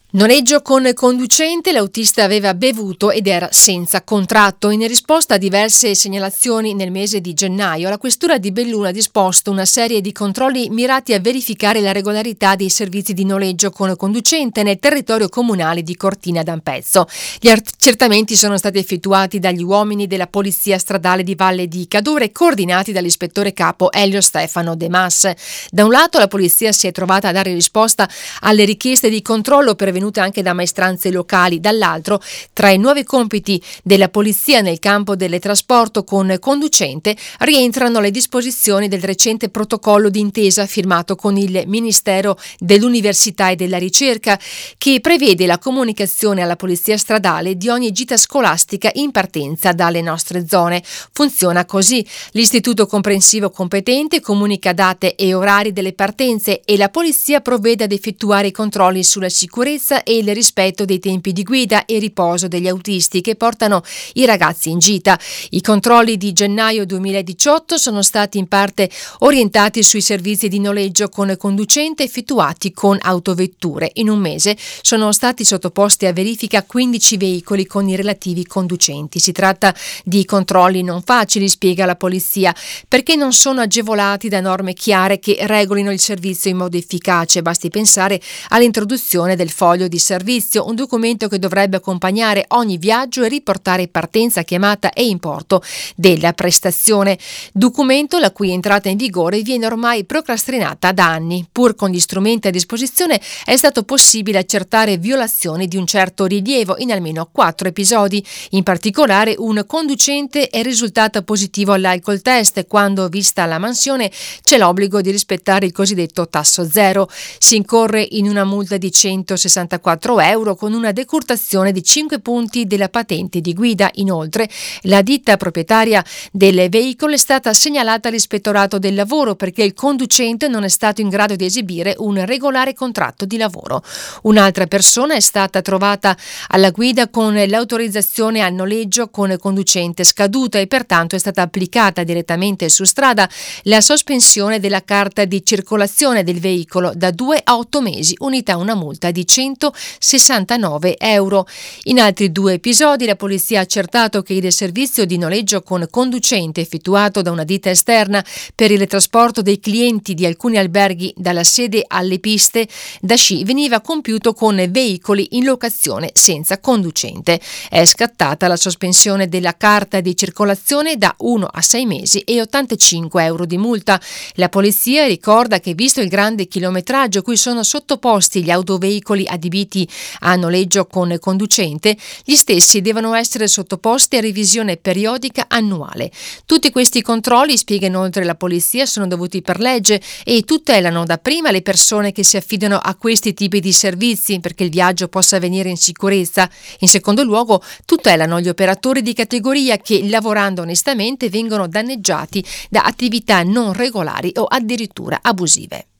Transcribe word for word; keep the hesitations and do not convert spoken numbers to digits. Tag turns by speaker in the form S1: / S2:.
S1: Noleggio con conducente, l'autista aveva bevuto ed era senza contratto. In risposta a diverse segnalazioni nel mese di gennaio, la questura di Belluno ha disposto una serie di controlli mirati a verificare la regolarità dei servizi di noleggio con conducente nel territorio comunale di Cortina d'Ampezzo. Gli accertamenti sono stati effettuati dagli uomini della Polizia Stradale di Valle di Cadore, coordinati dall'ispettore capo Elio Stefano De Mas. Da un lato la polizia si è trovata a dare risposta alle richieste di controllo per venute anche da maestranze locali, dall'altro tra i nuovi compiti della polizia nel campo del trasporto con conducente rientrano le disposizioni del recente protocollo d'intesa firmato con il Ministero dell'Università e della Ricerca, che prevede la comunicazione alla polizia stradale di ogni gita scolastica in partenza dalle nostre zone. Funziona così: l'istituto comprensivo competente comunica date e orari delle partenze e la polizia provvede ad effettuare i controlli sulla sicurezza e il rispetto dei tempi di guida e riposo degli autisti che portano i ragazzi in gita. I controlli di gennaio duemiladiciotto sono stati in parte orientati sui servizi di noleggio con conducente effettuati con autovetture. In un mese sono stati sottoposti a verifica quindici veicoli con i relativi conducenti. Si tratta di controlli non facili, spiega la polizia, perché non sono agevolati da norme chiare che regolino il servizio in modo efficace. Basti pensare all'introduzione del foglio di servizio, un documento che dovrebbe accompagnare ogni viaggio e riportare partenza, chiamata e importo della prestazione. Documento la cui entrata in vigore viene ormai procrastinata da anni. Pur con gli strumenti a disposizione è stato possibile accertare violazioni di un certo rilievo in almeno quattro episodi. In particolare un conducente è risultato positivo all'alcol test quando, vista la mansione, c'è l'obbligo di rispettare il cosiddetto tasso zero. Si incorre in una multa di centosessantaquattro euro con una decurtazione di cinque punti della patente di guida. Inoltre, la ditta proprietaria del veicolo è stata segnalata all'ispettorato del lavoro perché il conducente non è stato in grado di esibire un regolare contratto di lavoro. Un'altra persona è stata trovata alla guida con l'autorizzazione al noleggio con conducente scaduta e pertanto è stata applicata direttamente su strada la sospensione della carta di circolazione del veicolo da due a otto mesi, unita a una multa di centosessantanove euro. In altri due episodi la polizia ha accertato che il servizio di noleggio con conducente effettuato da una ditta esterna per il trasporto dei clienti di alcuni alberghi dalla sede alle piste da sci veniva compiuto con veicoli in locazione senza conducente. È scattata la sospensione della carta di circolazione da uno a sei mesi e ottantacinque euro di multa. La polizia ricorda che, visto il grande chilometraggio cui sono sottoposti gli autoveicoli adibiti a noleggio con conducente, gli stessi devono essere sottoposti a revisione periodica annuale. Tutti questi controlli, spiega inoltre la polizia, sono dovuti per legge e tutelano dapprima le persone che si affidano a questi tipi di servizi perché il viaggio possa avvenire in sicurezza. In secondo luogo, tutelano gli operatori di categoria che, lavorando onestamente, vengono danneggiati da attività non regolari o addirittura abusive.